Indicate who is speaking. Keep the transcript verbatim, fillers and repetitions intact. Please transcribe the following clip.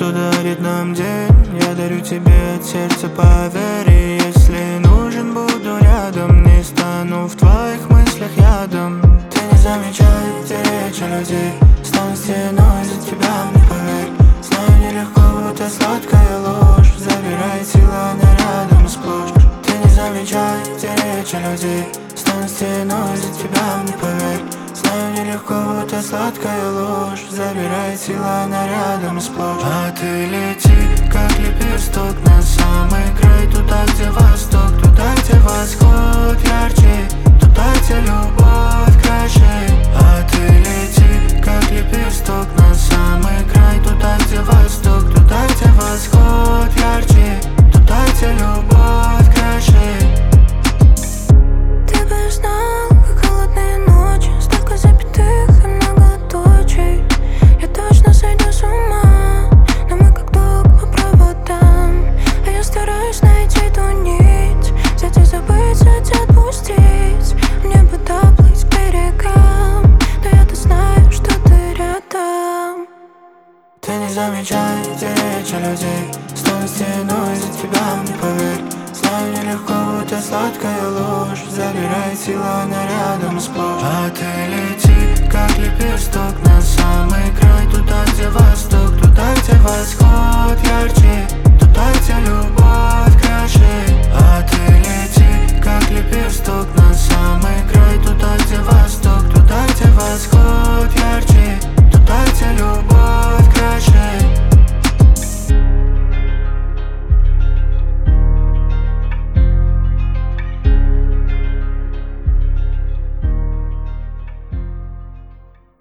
Speaker 1: что дарит нам день. Я дарю тебе от сердца, поверь. И если нужен, буду рядом. Не стану в твоих мыслях ядом. Ты не замечай те речи людей. Стану стеной за тебя, мне поверь. Знаю, нелегко, будто сладкая ложь. Забирай тела нарядом сплошь. Ты не замечай те речи людей. Стану стеной за тебя, мне поверь. Знаю, нелегко, будто сладкая ложь. Забирай тела нарядом сплошь. А ты лети, как лепесток, на самый край. Туда, где восток, туда, где восход ярче. Туда, где любовь краше. А ты лети, как лепесток, на самый край. Туда, где восток, туда, где восход ярче. Туда, где любовь краше.
Speaker 2: Ты бы знал, как холодные ночи, столько запятых и многоточий. Я точно сойду с ума, но мы как ток по проводам. А я стараюсь найти ту нить, взять и забыть, взять и отпустить. Мне бы доплыть к берегам, но я-то знаю, что ты рядом.
Speaker 1: Ты не замечай те речи людей. Стану стеной за тебя, мне поверь. Знаю, нелегко, будто сладкая ложь. Забирай тела нарядом сплошь. А ты лети, как лепесток,